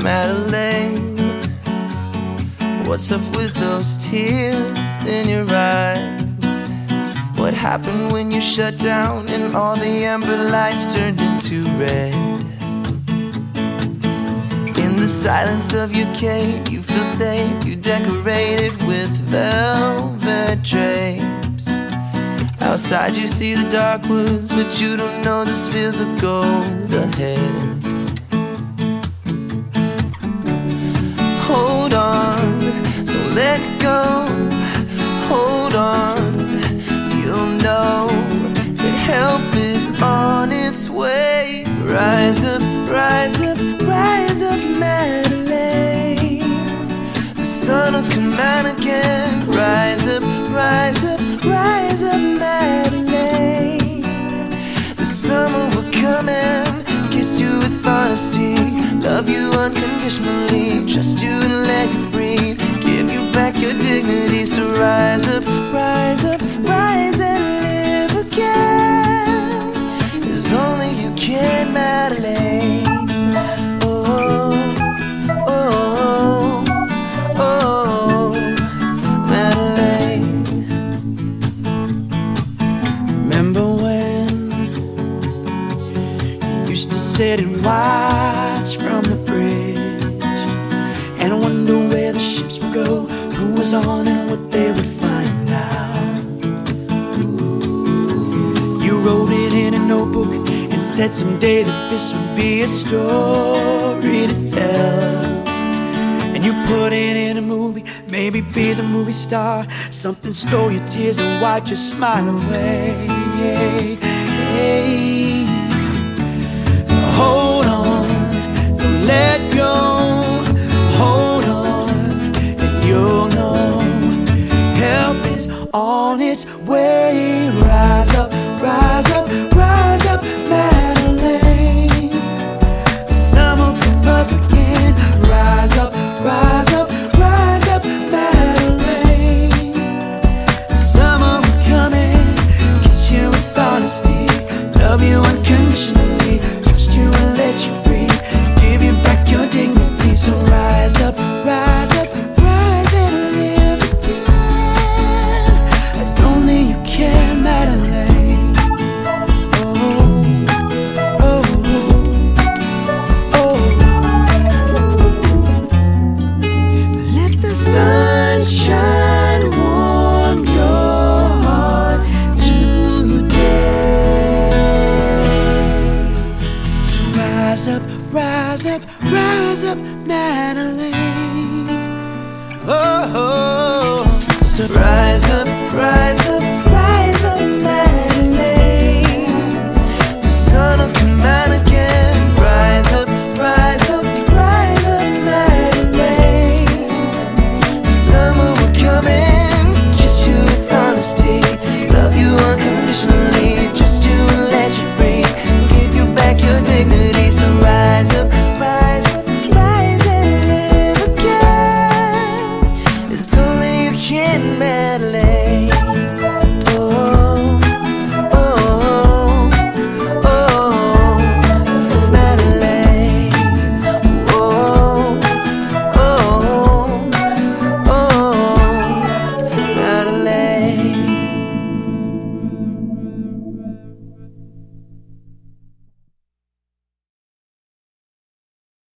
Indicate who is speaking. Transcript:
Speaker 1: Madeleine, what's up with those tears in your eyes? What happened when you shut down and all the amber lights turned into red? In the silence of your cave, you feel safe, you decorate it with velvet drapes. Outside you see the dark woods, but you don't know there's fields of gold ahead. Hold on, don't let go. Hold on, you'll know that help is on its way. Rise up, rise up, rise up, Madeleine. The sun will come out again. Rise up, rise up, rise up, Madeleine. The summer will come and kiss you with honesty, love you unconditionally, trust you and let you breathe, give you back your dignity. So rise up, rise up, rise and live again, as only you can, Madeleine. Oh, oh, oh, Madeleine. Remember when you used to sit and watch from the bridge and wonder where the ships would go, who was on and what they would find out? You wrote it in a notebook and said someday that this would be a story to tell. And you put it in a movie, maybe be the movie star. Something stole your tears and wiped your smile away. So hold on, don't let go. Hold on, and you'll know help is on its way. Rise up, rise up, rise up, Madeleine. The sun will come up again. Rise up, rise up, rise up, Madeleine. The summer will come in, kiss you with honesty, love you unconditionally, trust you and let you breathe, give you back your dignity. So rise up, rise up, rise and live again, as only you can, Madeleine. Oh, oh, oh. Let the sunshine warm your heart today. So rise up, rise up, rise up, Madeleine. Oh, so rise up, rise up,